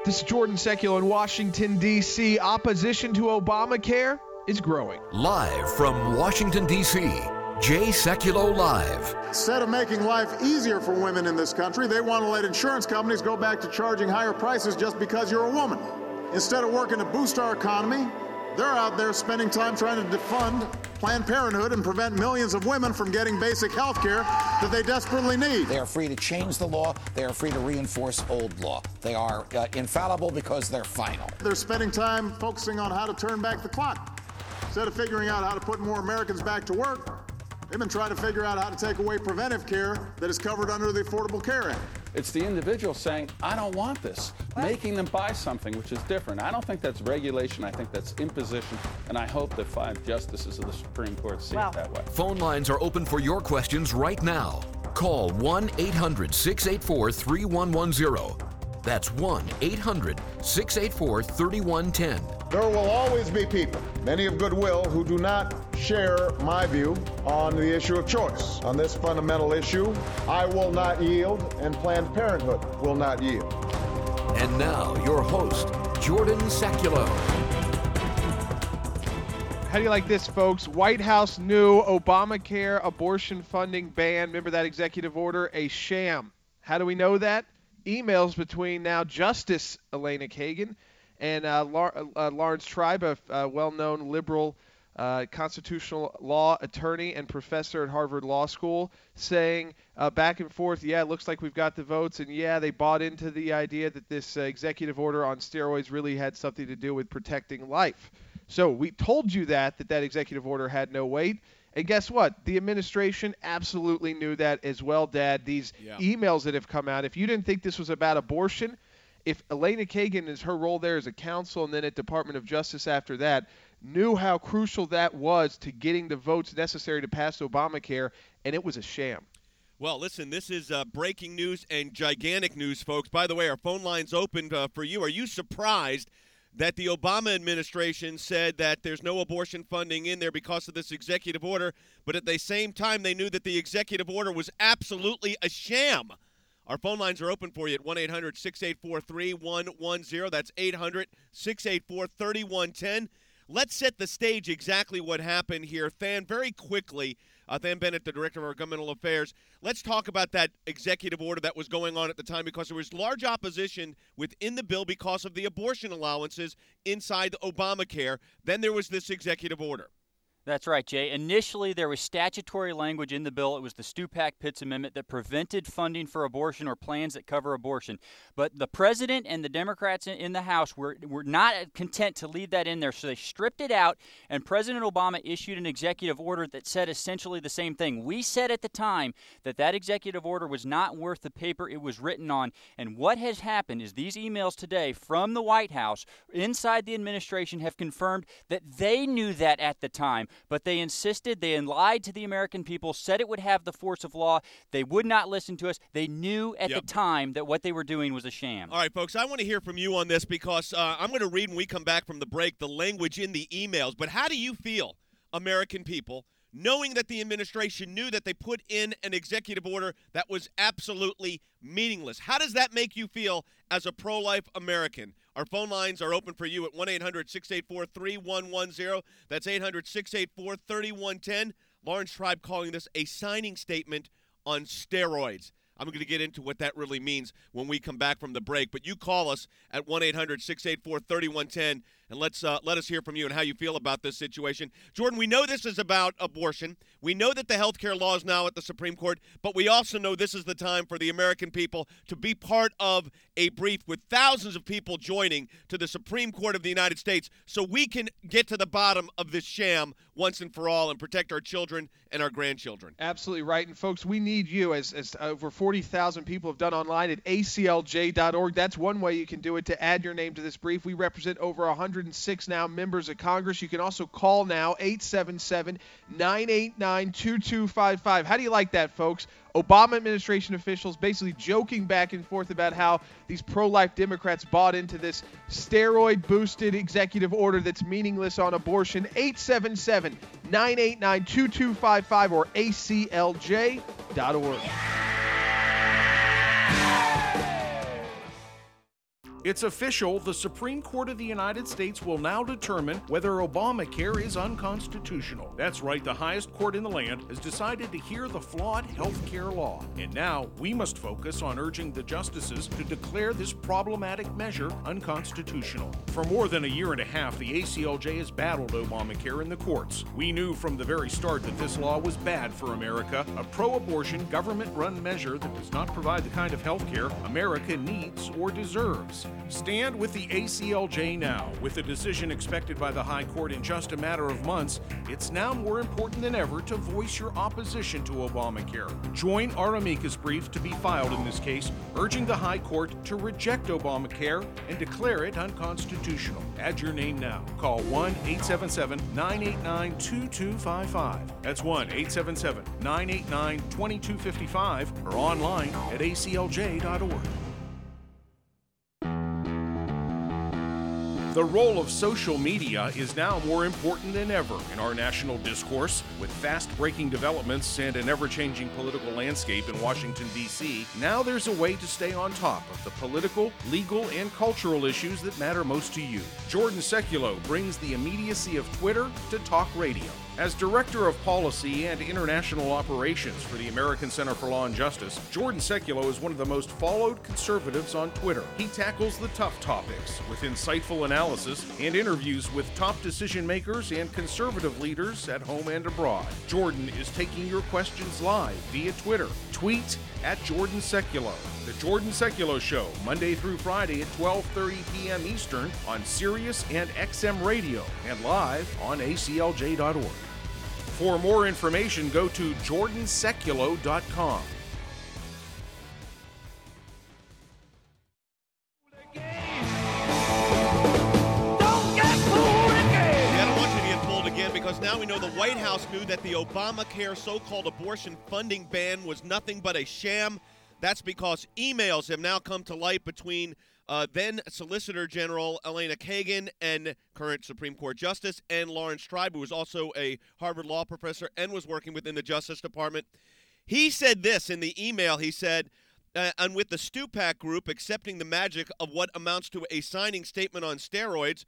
This is Jordan Seculo in Washington, D.C. Opposition to Obamacare is growing. Live from Washington, D.C., Jay Sekulow Live. Instead of making life easier for women in this country, they want to let insurance companies go back to charging higher prices just because you're a woman. Instead of working to boost our economy, they're out there spending time trying to defund Planned Parenthood and prevent millions of women from getting basic health care that they desperately need. They are free to change the law. They are free to reinforce old law. They are infallible because they're final. They're spending time focusing on how to turn back the clock. Instead of figuring out how to put more Americans back to work, they've been trying to figure out how to take away preventive care that is covered under the Affordable Care Act. It's the individual saying, I don't want this, making them buy something, which is different. I don't think that's regulation. I think that's imposition, and I hope that 5 justices of the Supreme Court see it that way. Phone lines are open for your questions right now. Call 1-800-684-3110. That's 1-800-684-3110. There will always be people, many of goodwill, who do not share my view on the issue of choice. On this fundamental issue, I will not yield, and Planned Parenthood will not yield. And now, your host, Jordan Seculo. How do you like this, folks? White House new Obamacare abortion funding ban. Remember that executive order? A sham. How do we know that? Emails between now Justice Elena Kagan and Lawrence Tribe, a well-known liberal constitutional law attorney and professor at Harvard Law School, saying back and forth, yeah, it looks like we've got the votes, and yeah, they bought into the idea that this executive order on steroids really had something to do with protecting life. So we told you that executive order had no weight. And guess what? The administration absolutely knew that as well, Dad. These emails that have come out, if you didn't think this was about abortion, if Elena Kagan is her role there as a counsel and then at Department of Justice after that, knew how crucial that was to getting the votes necessary to pass Obamacare, and it was a sham. Well, listen, this is breaking news and gigantic news, folks. By the way, our phone line's open for you. Are you surprised that the Obama administration said that there's no abortion funding in there because of this executive order, but at the same time they knew that the executive order was absolutely a sham? Our phone lines are open for you at 1-800-684-3110. That's 800-684-3110. Let's set the stage exactly what happened here. Than, very quickly, Than Bennett, the Director of our Governmental Affairs, let's talk about that executive order that was going on at the time, because there was large opposition within the bill because of the abortion allowances inside Obamacare. Then there was this executive order. That's right, Jay. Initially, there was statutory language in the bill. It was the Stupak-Pitts Amendment that prevented funding for abortion or plans that cover abortion. But the president and the Democrats in the House were not content to leave that in there, so they stripped it out, and President Obama issued an executive order that said essentially the same thing. We said at the time that executive order was not worth the paper it was written on, and what has happened is these emails today from the White House inside the administration have confirmed that they knew that at the time. But they insisted, they lied to the American people, said it would have the force of law. They would not listen to us. They knew at the time that what they were doing was a sham. All right, folks, I want to hear from you on this, because I'm going to read when we come back from the break the language in the emails. But how do you feel, American people, knowing that the administration knew that they put in an executive order that was absolutely meaningless? How does that make you feel as a pro-life American? Our phone lines are open for you at 1-800-684-3110. That's 800-684-3110. Lawrence Tribe calling this a signing statement on steroids. I'm going to get into what that really means when we come back from the break. But you call us at 1-800-684-3110, and let us hear from you and how you feel about this situation. Jordan, we know this is about abortion. We know that the health care law is now at the Supreme Court, but we also know this is the time for the American people to be part of a brief with thousands of people joining to the Supreme Court of the United States, so we can get to the bottom of this sham once and for all and protect our children and our grandchildren. Absolutely right. And, folks, we need you, as over 40,000 people have done online at aclj.org. That's one way you can do it, to add your name to this brief. We represent over 106 now members of Congress. You can also call now, 877-989-2255. How do you like that, folks? Obama administration officials basically joking back and forth about how these pro-life Democrats bought into this steroid-boosted executive order that's meaningless on abortion. 877-989-2255 or aclj.org. It's official. The Supreme Court of the United States will now determine whether Obamacare is unconstitutional. That's right, the highest court in the land has decided to hear the flawed health care law. And now we must focus on urging the justices to declare this problematic measure unconstitutional. For more than a year and a half, the ACLJ has battled Obamacare in the courts. We knew from the very start that this law was bad for America, a pro-abortion, government-run measure that does not provide the kind of health care America needs or deserves. Stand with the ACLJ now. With a decision expected by the High Court in just a matter of months, it's now more important than ever to voice your opposition to Obamacare. Join our amicus brief to be filed in this case, urging the High Court to reject Obamacare and declare it unconstitutional. Add your name now. Call 1-877-989-2255. That's 1-877-989-2255 or online at aclj.org. The role of social media is now more important than ever in our national discourse. With fast-breaking developments and an ever-changing political landscape in Washington, D.C., now there's a way to stay on top of the political, legal, and cultural issues that matter most to you. Jordan Sekulow brings the immediacy of Twitter to talk radio. As Director of Policy and International Operations for the American Center for Law and Justice, Jordan Sekulow is one of the most followed conservatives on Twitter. He tackles the tough topics with insightful analysis and interviews with top decision makers and conservative leaders at home and abroad. Jordan is taking your questions live via Twitter. Tweet at Jordan Sekulow. The Jordan Sekulow Show, Monday through Friday at 12:30 p.m. Eastern on Sirius and XM Radio and live on aclj.org. For more information, go to jordansekulow.com. Because now we know the White House knew that the Obamacare so-called abortion funding ban was nothing but a sham. That's because emails have now come to light between then Solicitor General Elena Kagan and current Supreme Court Justice and Lawrence Tribe, who was also a Harvard law professor and was working within the Justice Department. He said this in the email. He said, and with the Stupak group accepting the magic of what amounts to a signing statement on steroids,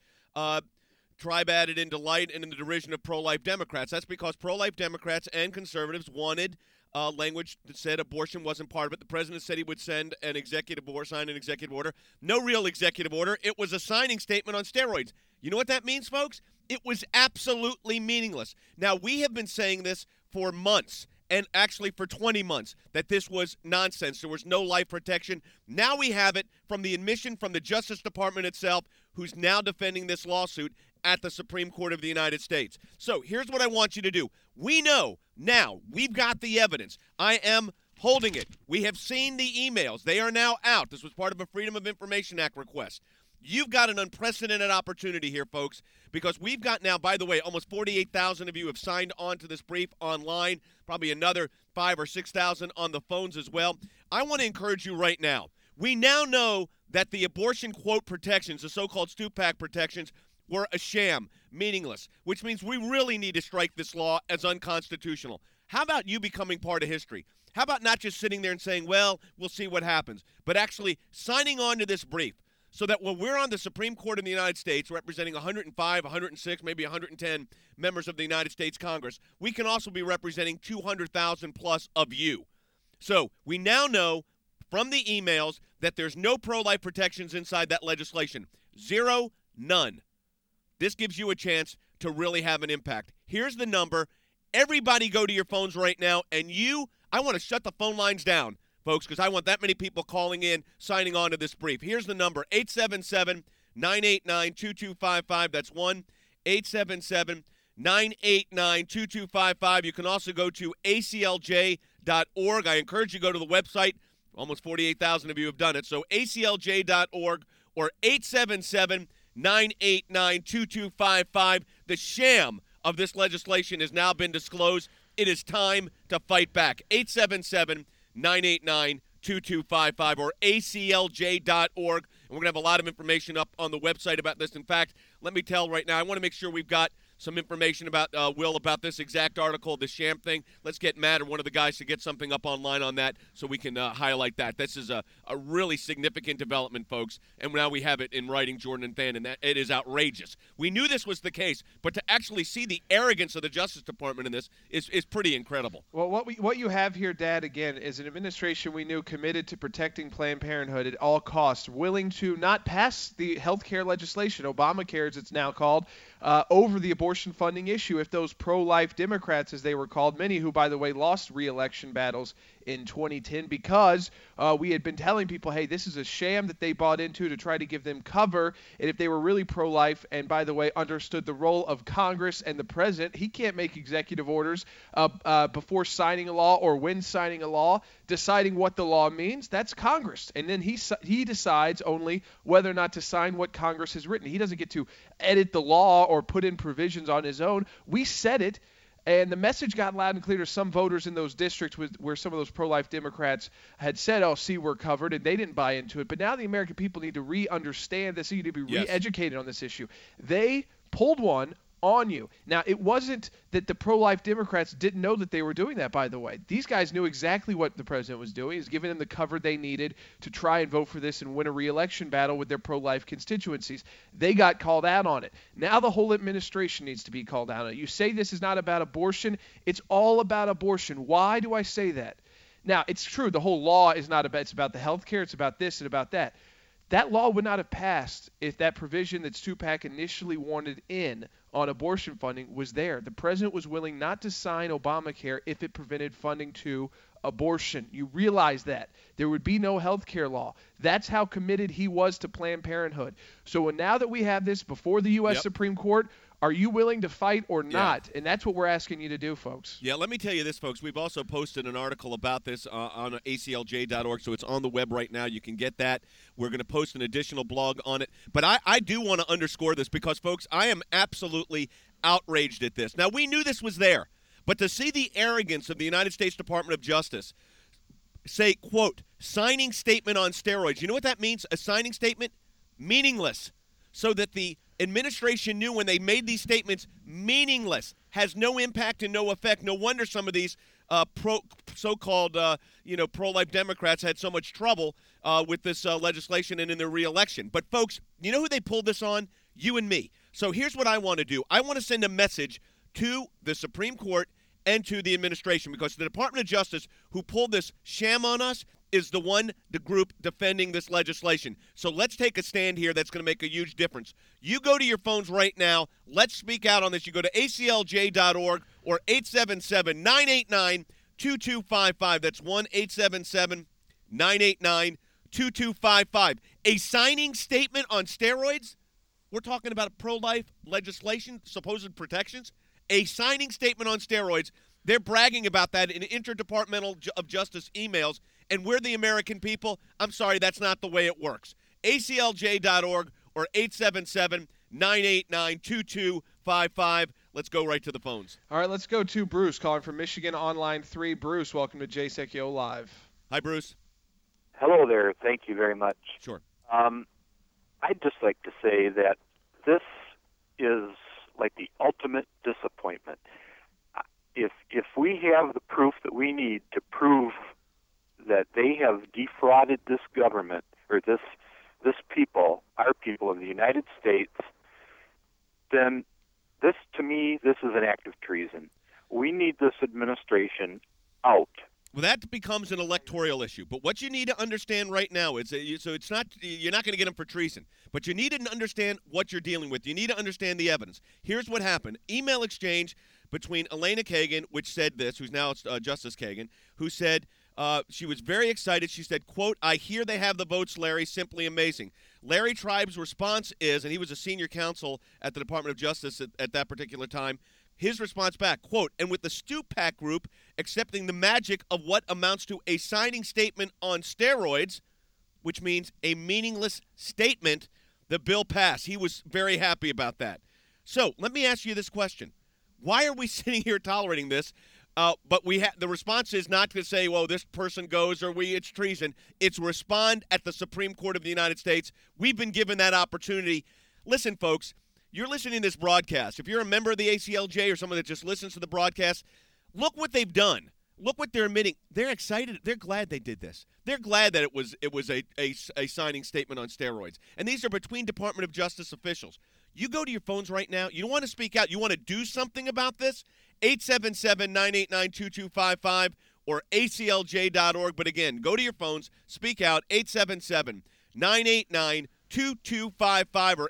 Tribe added in delight and in the derision of pro-life Democrats. That's because pro-life Democrats and conservatives wanted language that said abortion wasn't part of it. The president said he would send an executive order, sign an executive order. No real executive order. It was a signing statement on steroids. You know what that means, folks? It was absolutely meaningless. Now, we have been saying this for months, and actually for 20 months, that this was nonsense. There was no life protection. Now we have it from the admission from the Justice Department itself, who's now defending this lawsuit at the Supreme Court of the United States. So here's what I want you to do. We know now, we've got the evidence. I am holding it. We have seen the emails. They are now out. This was part of a Freedom of Information Act request. You've got an unprecedented opportunity here, folks, because we've got now, by the way, almost 48,000 of you have signed on to this brief online, probably another 5,000 or 6,000 on the phones as well. I want to encourage you right now. We now know that the abortion, quote, protections, the so-called Stupak protections, were a sham, meaningless, which means we really need to strike this law as unconstitutional. How about you becoming part of history? How about not just sitting there and saying, well, we'll see what happens, but actually signing on to this brief so that when we're on the Supreme Court in the United States representing 105, 106, maybe 110 members of the United States Congress, we can also be representing 200,000 plus of you. So we now know from the emails that there's no pro-life protections inside that legislation. Zero, none. This gives you a chance to really have an impact. Here's the number. Everybody go to your phones right now, and I want to shut the phone lines down, folks, because I want that many people calling in, signing on to this brief. Here's the number, 877-989-2255. That's 1-877-989-2255. You can also go to aclj.org. I encourage you to go to the website. Almost 48,000 of you have done it. So aclj.org or 877-989-2255. The sham of this legislation has now been disclosed. It is time to fight back. 877-989-2255 or aclj.org. And we're going to have a lot of information up on the website about this. In fact, let me tell right now, I want to make sure we've got some information about Will about this exact article, the sham thing, let's get Matt or one of the guys to get something up online on that so we can highlight that. This is a really significant development, folks, and now we have it in writing, Jordan and Than, and that it is outrageous. We knew this was the case, but to actually see the arrogance of the Justice Department in this is pretty incredible. Well, what you have here, Dad, again, is an administration we knew committed to protecting Planned Parenthood at all costs, willing to not pass the health care legislation, Obamacare as it's now called, over the abortion funding issue if those pro-life Democrats, as they were called, many who, by the way, lost re-election battles in 2010 because we had been telling people, hey, this is a sham that they bought into to try to give them cover. And if they were really pro-life and, by the way, understood the role of Congress and the president, he can't make executive orders before signing a law or when signing a law, deciding what the law means. That's Congress. And then he decides only whether or not to sign what Congress has written. He doesn't get to edit the law or put in provisions on his own. We said it. And the message got loud and clear to some voters in those districts where some of those pro-life Democrats had said, oh, see, we're covered, and they didn't buy into it. But now the American people need to re-understand this. They need to be re-educated on this issue. They pulled one on you. Now, it wasn't that the pro-life Democrats didn't know that they were doing that, by the way. These guys knew exactly what the president was doing. He's giving them the cover they needed to try and vote for this and win a re-election battle with their pro-life constituencies. They got called out on it. Now the whole administration needs to be called out on it. You say this is not about abortion. It's all about abortion. Why do I say that? Now, it's true. The whole law is not about, it's about the health care. It's about this and about that. That law would not have passed if that provision that Stupak initially wanted in on abortion funding was there. The president was willing not to sign Obamacare if it prevented funding to abortion. You realize that. There would be no health care law. That's how committed he was to Planned Parenthood. So now that we have this before the U.S. Supreme Court, are you willing to fight or not? And that's what we're asking you to do, folks. Yeah, let me tell you this, folks. We've also posted an article about this on aclj.org, so it's on the web right now. You can get that. We're going to post an additional blog on it. But I do want to underscore this because, folks, I am absolutely outraged at this. Now, we knew this was there, but to see the arrogance of the United States Department of Justice say, quote, signing statement on steroids. You know what that means, a signing statement? Meaningless. So that the administration knew when they made these statements meaningless, has no impact and no effect. No wonder some of these so-called pro-life Democrats had so much trouble with this legislation and in their re-election. But, folks, you know who they pulled this on? You and me. So here's what I want to do. I want to send a message to the Supreme Court and to the administration because the Department of Justice who pulled this sham on us is the group defending this legislation. So let's take a stand here that's going to make a huge difference. You go to your phones right now. Let's speak out on this. You go to aclj.org or 877-989-2255. That's 1-877-989-2255. A signing statement on steroids? We're talking about pro-life legislation, supposed protections. A signing statement on steroids. They're bragging about that in interdepartmental of justice emails. And we're the American people. I'm sorry, that's not the way it works. aclj.org or 877-989-2255. Let's go right to the phones. All right, let's go to Bruce calling from Michigan Online 3. Bruce, welcome to Jay Sekulow Live. Hi, Bruce. Hello there. Thank you very much. Sure. I'd just like to say that this is like the ultimate disappointment. If we have the proof that we need to prove that they have defrauded this government or this people, our people of the United States, then this, to me, this is an act of treason. We need this administration out. Well, that becomes an electoral issue. But what you need to understand right now is it's not you're not going to get them for treason, but you need to understand what you're dealing with. You need to understand the evidence. Here's what happened: email exchange between Elena Kagan, which said this, who's now Justice Kagan, who said she was very excited. She said, quote, "I hear they have the votes, Larry. Simply amazing." Larry Tribe's response is, and he was a senior counsel at the Department of Justice at that particular time. His response back, quote, "And with the Stupak group accepting the magic of what amounts to a signing statement on steroids," which means a meaningless statement, the bill passed. He was very happy about that. So let me ask you this question. Why are we sitting here tolerating this? But the response is not to say, well, this person goes or it's treason. It's respond at the Supreme Court of the United States. We've been given that opportunity. Listen, folks, you're listening to this broadcast. If you're a member of the ACLJ or someone that just listens to the broadcast, look what they've done. Look what they're admitting. They're excited. They're glad they did this. They're glad that it was a signing statement on steroids. And these are between Department of Justice officials. You go to your phones right now. You don't want to speak out. You want to do something about this? 877-989-2255 or aclj.org. But again, go to your phones. Speak out. 877-989-2255 or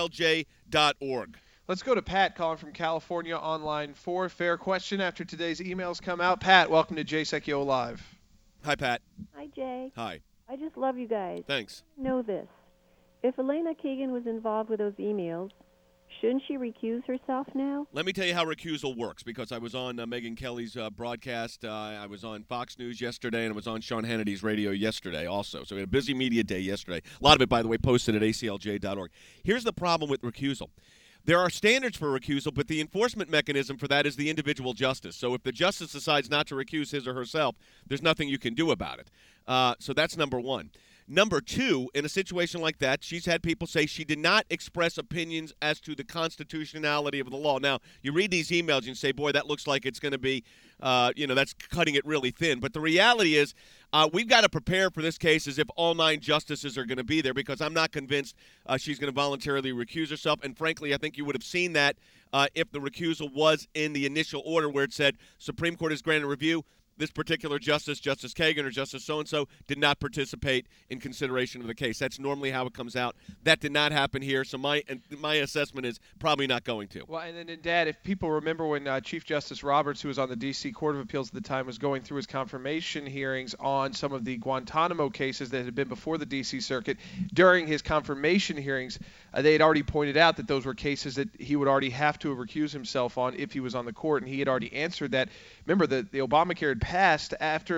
aclj.org. Let's go to Pat calling from California on line 4. Fair question after today's emails come out. Pat, welcome to Jay Sekulow Live. Hi, Pat. Hi, Jay. Hi. I just love you guys. Thanks. Know this. If Elena Kagan was involved with those emails, shouldn't she recuse herself now? Let me tell you how recusal works, because I was on Megyn Kelly's broadcast. I was on Fox News yesterday, and I was on Sean Hannity's radio yesterday also. So we had a busy media day yesterday. A lot of it, by the way, posted at aclj.org. Here's the problem with recusal. There are standards for recusal, but the enforcement mechanism for that is the individual justice. So if the justice decides not to recuse his or herself, there's nothing you can do about it. So that's number one. Number two, in a situation like that, she's had people say she did not express opinions as to the constitutionality of the law. Now, you read these emails and you say, boy, that looks like it's going to be, that's cutting it really thin. But the reality is we've got to prepare for this case as if all 9 justices are going to be there, because I'm not convinced she's going to voluntarily recuse herself. And frankly, I think you would have seen that if the recusal was in the initial order where it said Supreme Court has granted review. This particular justice, Justice Kagan or Justice so-and-so, did not participate in consideration of the case. That's normally how it comes out. That did not happen here, so my assessment is probably not going to. Well, and then, Dad, if people remember when Chief Justice Roberts, who was on the D.C. Court of Appeals at the time, was going through his confirmation hearings on some of the Guantanamo cases that had been before the D.C. Circuit, during his confirmation hearings, they had already pointed out that those were cases that he would already have to recuse himself on if he was on the court, and he had already answered that. Remember, the Obamacare had passed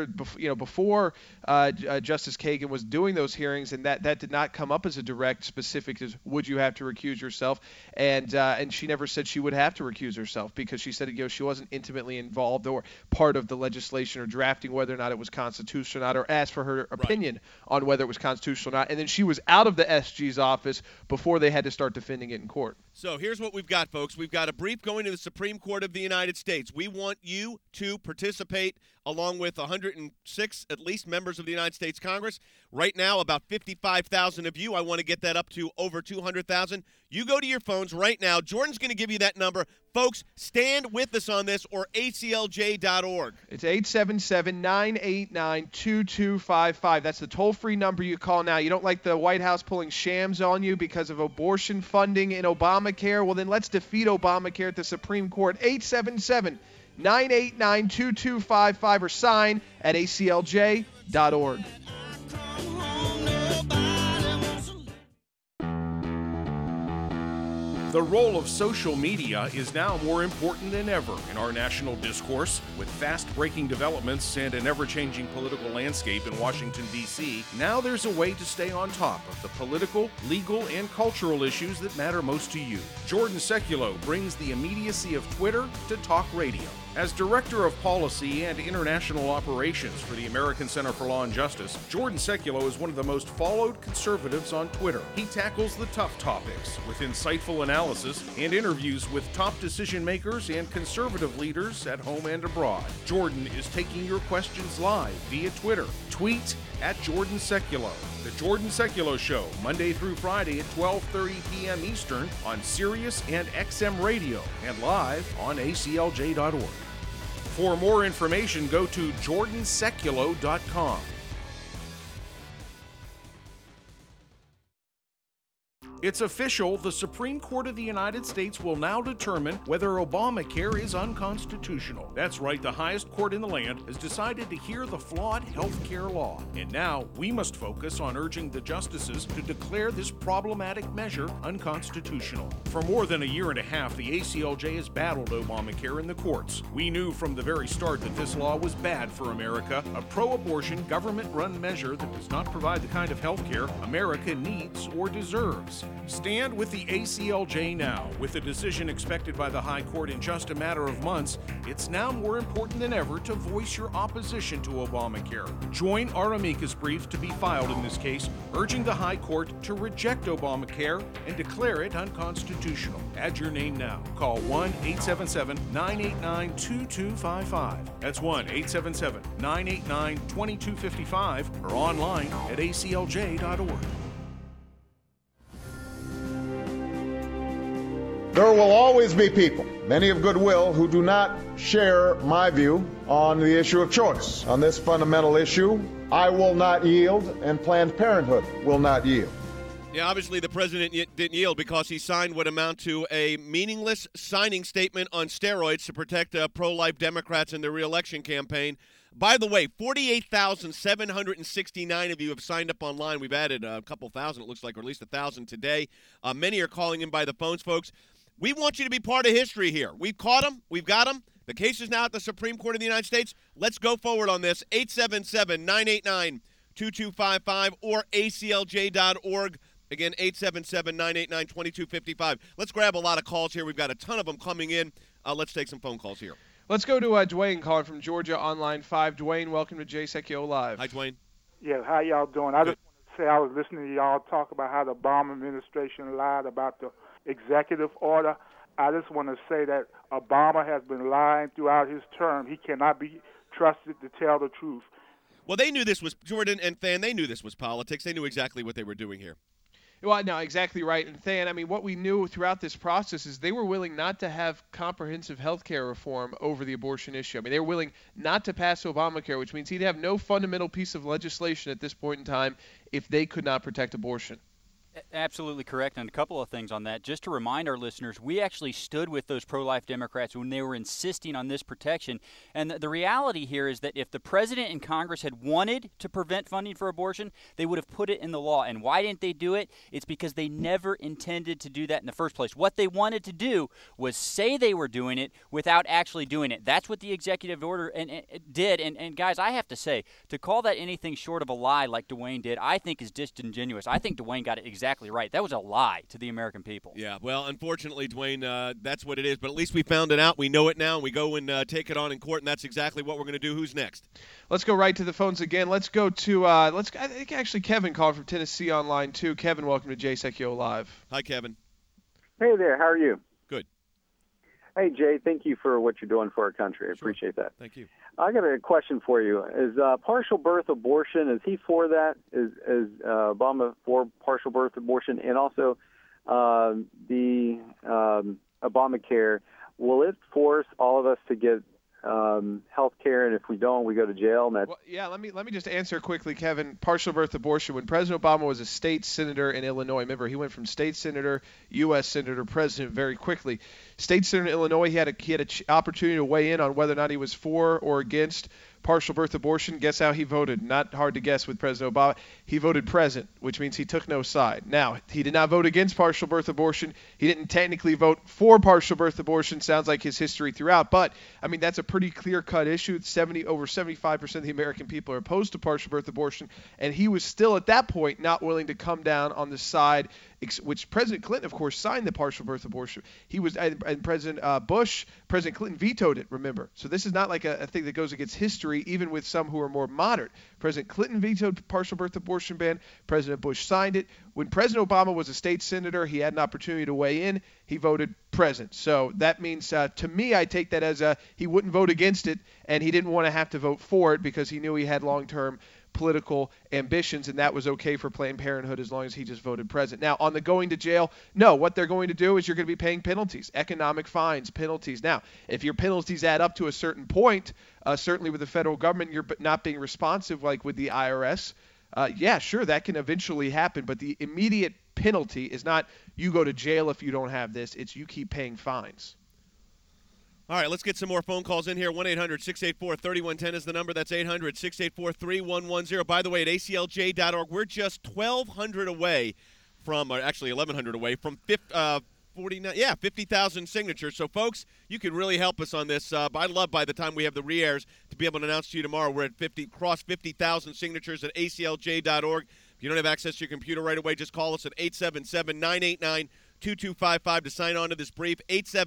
before Justice Kagan was doing those hearings, and that did not come up as a direct specific as would you have to recuse yourself, and she never said she would have to recuse herself, because she said she wasn't intimately involved or part of the legislation or drafting whether or not it was constitutional or not, or asked for her opinion on whether it was constitutional or not, and then she was out of the SG's office before they had to start defending it in court. So here's what we've got, folks. We've got a brief going to the Supreme Court of the United States. We want you to participate along with 106 at least members of the United States Congress. Right now, about 55,000 of you. I want to get that up to over 200,000. You go to your phones right now. Jordan's going to give you that number. Folks, stand with us on this, or aclj.org. It's 877-989-2255. That's the toll-free number you call now. You don't like the White House pulling shams on you because of abortion funding in Obamacare? Well, then let's defeat Obamacare at the Supreme Court. 877-989-2255 or sign at aclj.org. The role of social media is now more important than ever in our national discourse. With fast-breaking developments and an ever-changing political landscape in Washington, D.C., now there's a way to stay on top of the political, legal, and cultural issues that matter most to you. Jordan Sekulow brings the immediacy of Twitter to talk radio. As Director of Policy and International Operations for the American Center for Law and Justice, Jordan Sekulow is one of the most followed conservatives on Twitter. He tackles the tough topics with insightful analysis and interviews with top decision makers and conservative leaders at home and abroad. Jordan is taking your questions live via Twitter. Tweet at Jordan Sekulow. The Jordan Sekulow Show, Monday through Friday at 12:30 p.m. Eastern on Sirius and XM Radio and live on aclj.org. For more information, go to jordansekulow.com. It's official, the Supreme Court of the United States will now determine whether Obamacare is unconstitutional. That's right, the highest court in the land has decided to hear the flawed health care law. And now we must focus on urging the justices to declare this problematic measure unconstitutional. For more than a year and a half, the ACLJ has battled Obamacare in the courts. We knew from the very start that this law was bad for America, a pro-abortion, government-run measure that does not provide the kind of health care America needs or deserves. Stand with the ACLJ now. With a decision expected by the High Court in just a matter of months, it's now more important than ever to voice your opposition to Obamacare. Join our amicus brief to be filed in this case, urging the High Court to reject Obamacare and declare it unconstitutional. Add your name now. Call 1-877-989-2255. That's 1-877-989-2255 or online at aclj.org. There will always be people, many of goodwill, who do not share my view on the issue of choice. On this fundamental issue, I will not yield, and Planned Parenthood will not yield. Yeah, obviously the president didn't yield because he signed what amount to a meaningless signing statement on steroids to protect pro-life Democrats in their re-election campaign. By the way, 48,769 of you have signed up online. We've added a couple thousand, it looks like, or at least 1,000 today. Many are calling in by the phones, folks. We want you to be part of history here. We've caught them. We've got them. The case is now at the Supreme Court of the United States. Let's go forward on this. 877-989-2255 or aclj.org. Again, 877-989-2255. Let's grab a lot of calls here. We've got a ton of them coming in. Let's take some phone calls here. Let's go to Dwayne calling from Georgia on line 5. Dwayne, welcome to Jay Sekulow Live. Hi, Dwayne. Yeah, how y'all doing? I just want to say I was listening to y'all talk about how the Obama administration lied about the executive order. I just want to say that Obama has been lying throughout his term. He cannot be trusted to tell the truth. Well, they knew this was, Jordan and Than, they knew this was politics. They knew exactly what they were doing here. Well, no, exactly right. And Than, I mean, what we knew throughout this process is they were willing not to have comprehensive health care reform over the abortion issue. I mean, they were willing not to pass Obamacare, which means he'd have no fundamental piece of legislation at this point in time if they could not protect abortion. Absolutely correct. And a couple of things on that. Just to remind our listeners, we actually stood with those pro-life Democrats when they were insisting on this protection. And the reality here is that if the president and Congress had wanted to prevent funding for abortion, they would have put it in the law. And why didn't they do it? It's because they never intended to do that in the first place. What they wanted to do was say they were doing it without actually doing it. That's what the executive order did. And guys, I have to say, to call that anything short of a lie like Dwayne did, I think is disingenuous. I think Dwayne got it exactly right. That was a lie to the American people. Yeah, well, unfortunately, Dwayne, that's what it is. But at least we found it out. We know it now, and we go and take it on in court, and that's exactly what we're going to do. Who's next? Let's go right to the phones again. Let's go to I think actually Kevin called from Tennessee on line 2. Kevin, welcome to Jay Sekulow Live. Hi, Kevin. Hey there. How are you? Good. Hey, Jay. Thank you for what you're doing for our country. I appreciate that. Thank you. I got a question for you. Is partial birth abortion, is he for that? Is Obama for partial birth abortion? And also the Obamacare, will it force all of us to get health care, and if we don't, we go to jail? And well, yeah, let me just answer quickly, Kevin. Partial birth abortion, when President Obama was a state senator in Illinois, remember, he went from state senator, U.S. senator, president very quickly. State senator in Illinois, he had an opportunity to weigh in on whether or not he was for or against partial birth abortion. Guess how he voted? Not hard to guess with President Obama. He voted present, which means he took no side. Now, he did not vote against partial birth abortion. He didn't technically vote for partial birth abortion. Sounds like his history throughout. But, I mean, that's a pretty clear-cut issue. Over 75% of the American people are opposed to partial birth abortion. And he was still, at that point, not willing to come down on the side, which President Clinton, of course, signed the partial birth abortion. He was, and President President Clinton vetoed it, remember. So this is not like a thing that goes against history, even with some who are more moderate. President Clinton vetoed partial birth abortion ban. President Bush signed it. When President Obama was a state senator, he had an opportunity to weigh in. He voted present. So that means, to me, I take that as he wouldn't vote against it, and he didn't want to have to vote for it because he knew he had long-term political ambitions, and that was okay for Planned Parenthood as long as he just voted present. Now, on the going to jail, no, what they're going to do is you're going to be paying penalties, economic fines, penalties. Now, if your penalties add up to a certain point, certainly with the federal government, you're not being responsive like with the IRS, yeah, sure, that can eventually happen, but the immediate penalty is not you go to jail if you don't have this, it's you keep paying fines. All right, let's get some more phone calls in here. 1-800-684-3110 is the number. That's 800-684-3110. By the way, at aclj.org, we're just 1,200 away from, or actually 1,100 away from 50,000 signatures. So, folks, you can really help us on this. I'd love by the time we have the re-airs to be able to announce to you tomorrow we're at cross 50,000 signatures at aclj.org. If you don't have access to your computer right away, just call us at 877-989-2255 to sign on to this brief,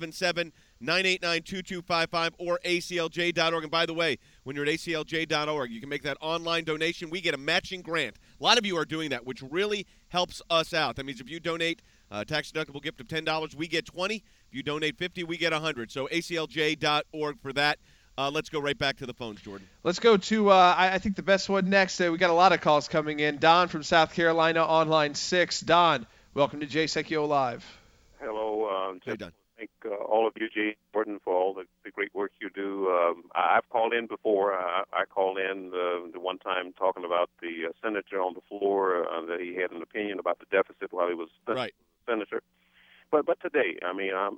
877-989-2255 or aclj.org. And by the way, when you're at aclj.org, you can make that online donation. We get a matching grant. A lot of you are doing that, which really helps us out. That means if you donate a tax-deductible gift of $10, we get $20. If you donate $50, we get $100. So aclj.org for that. Let's go right back to the phones, Jordan. Let's go to, I think, the best one next. We got a lot of calls coming in. Don from South Carolina on line 6. Don, welcome to Jay Sekulow Live. Hello. Hey, Don. Thank all of you, Jay Jordan, for all the great work you do. I've called in before. I called in the one time talking about the senator on the floor, that he had an opinion about the deficit while he was senator. But today, I mean, I'm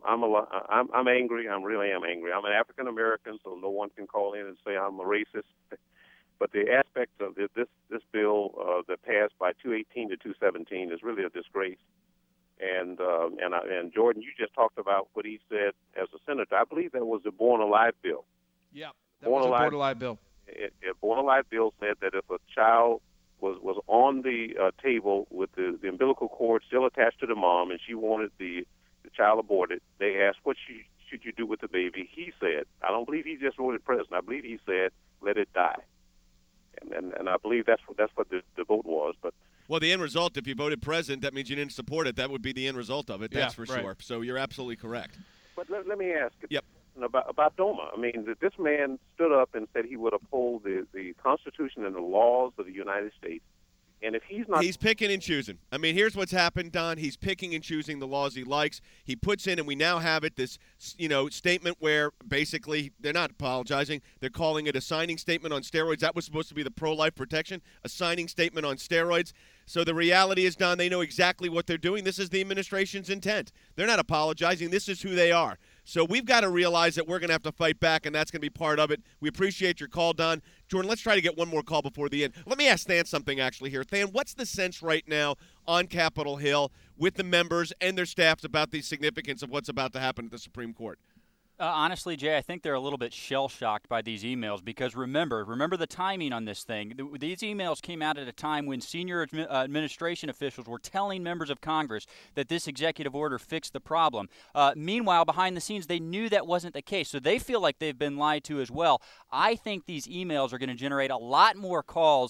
angry. I really am angry. I'm an African American, so no one can call in and say I'm a racist. But the aspect of this bill that passed by 218 to 217 is really a disgrace. And Jordan, you just talked about what he said as a senator. I believe that was the Born Alive bill. Yeah, that was a Born Alive bill. A Born Alive bill said that if a child was on the table with the umbilical cord still attached to the mom and she wanted the child aborted, they asked, what should you do with the baby? He said, I don't believe he just wrote it president. I believe he said, let it die. And I believe that's what the vote was. But well, the end result, if you voted president, that means you didn't support it. That would be the end result of it, that's for sure. So you're absolutely correct. But let me ask Yep. about DOMA. I mean, this man stood up and said he would uphold the Constitution and the laws of the United States. And if he's not... He's picking and choosing. I mean, here's what's happened, Don. He's picking and choosing the laws he likes. He puts in, and we now have it, this, statement where basically they're not apologizing. They're calling it a signing statement on steroids. That was supposed to be the pro-life protection, a signing statement on steroids. So the reality is, Don, they know exactly what they're doing. This is the administration's intent. They're not apologizing. This is who they are. So we've got to realize that we're going to have to fight back, and that's going to be part of it. We appreciate your call, Don. Jordan, let's try to get one more call before the end. Let me ask Than something actually here. Than, what's the sense right now on Capitol Hill with the members and their staffs about the significance of what's about to happen at the Supreme Court? Honestly, Jay, I think they're a little bit shell-shocked by these emails because remember the timing on this thing. These emails came out at a time when senior administration officials were telling members of Congress that this executive order fixed the problem. Meanwhile, behind the scenes, they knew that wasn't the case, so they feel like they've been lied to as well. I think these emails are going to generate a lot more calls,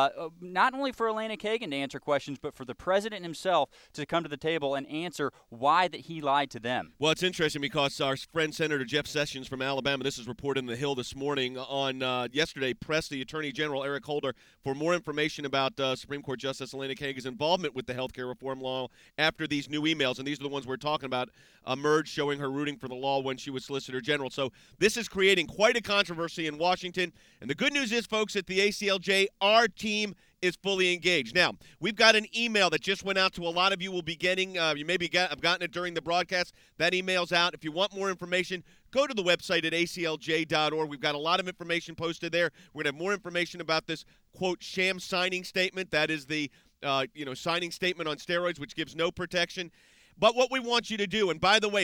not only for Elena Kagan to answer questions, but for the president himself to come to the table and answer why that he lied to them. Well, it's interesting because our friend Senator Jeff Sessions from Alabama, this is reported in the Hill this morning, on yesterday pressed the Attorney General Eric Holder for more information about Supreme Court Justice Elena Kagan's involvement with the health care reform law after these new emails, and these are the ones we're talking about, emerged showing her rooting for the law when she was Solicitor General. So this is creating quite a controversy in Washington, and the good news is, folks, at the ACLJ, our team is fully engaged. Now, we've got an email that just went out to a lot of you. Will be getting, you maybe have gotten it during the broadcast. That email's out. If you want more information, go to the website at aclj.org. We've got a lot of information posted there. We're going to have more information about this, quote, sham signing statement. That is the, signing statement on steroids, which gives no protection. But what we want you to do, and by the way,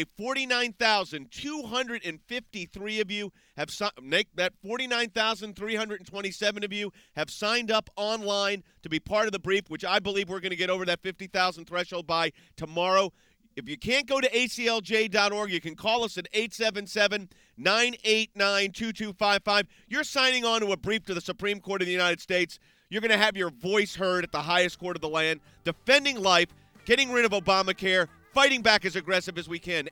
49,253 of you have that 49,327 of you have signed up online to be part of the brief, which I believe we're going to get over that 50,000 threshold by tomorrow. If you can't go to aclj.org, you can call us at 877-989-2255. You're signing on to a brief to the Supreme Court of the United States. You're going to have your voice heard at the highest court of the land, defending life, getting rid of Obamacare, fighting back as aggressive as we can.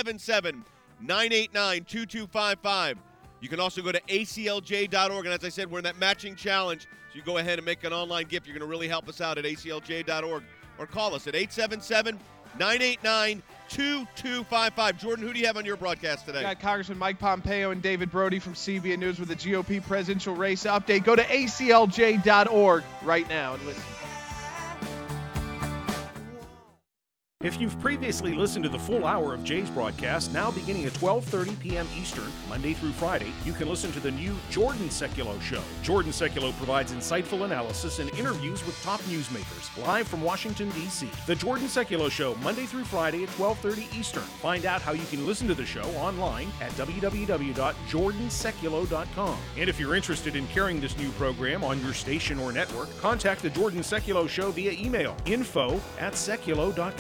877-989-2255. You can also go to aclj.org, and as I said, we're in that matching challenge, so you go ahead and make an online gift. You're going to really help us out at aclj.org, or call us at 877-989-2255. Jordan, who do you have on your broadcast today? We got Congressman Mike Pompeo and David Brody from CBN News with the GOP presidential race update. Go to aclj.org right now and listen. If you've previously listened to the full hour of Jay's broadcast, now beginning at 12:30 p.m. Eastern, Monday through Friday, you can listen to the new Jordan Sekulow Show. Jordan Sekulow provides insightful analysis and interviews with top newsmakers, live from Washington, D.C. The Jordan Sekulow Show, Monday through Friday at 12:30 Eastern. Find out how you can listen to the show online at www.jordansekulow.com. And if you're interested in carrying this new program on your station or network, contact the Jordan Sekulow Show via email, info@sekulow.com.